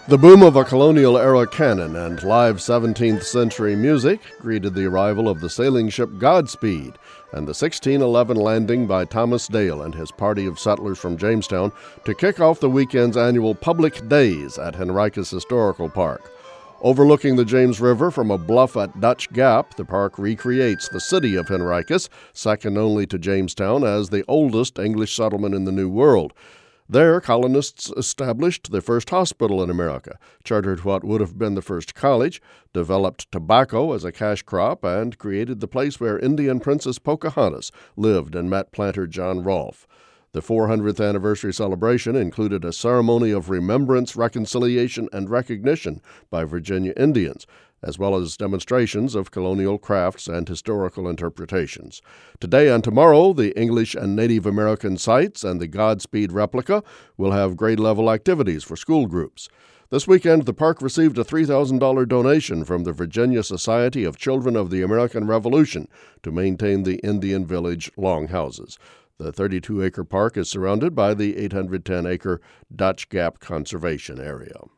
The boom of a colonial-era cannon and live 17th-century music greeted the arrival of the sailing ship Godspeed and the 1611 landing by Thomas Dale and his party of settlers from Jamestown to kick off the weekend's annual Public Days at Henricus Historical Park. Overlooking the James River from a bluff at Dutch Gap, the park recreates the city of Henricus, second only to Jamestown as the oldest English settlement in the New World. There, colonists established the first hospital in America, chartered what would have been the first college, developed tobacco as a cash crop, and created the place where Indian Princess Pocahontas lived and met planter John Rolfe. The 400th anniversary celebration included a ceremony of remembrance, reconciliation, and recognition by Virginia Indians, as well as demonstrations of colonial crafts and historical interpretations. Today and tomorrow, the English and Native American sites and the Godspeed replica will have grade-level activities for school groups. This weekend, the park received a $3,000 donation from the Virginia Society of Children of the American Revolution to maintain the Indian Village longhouses. The 32-acre park is surrounded by the 810-acre Dutch Gap Conservation Area.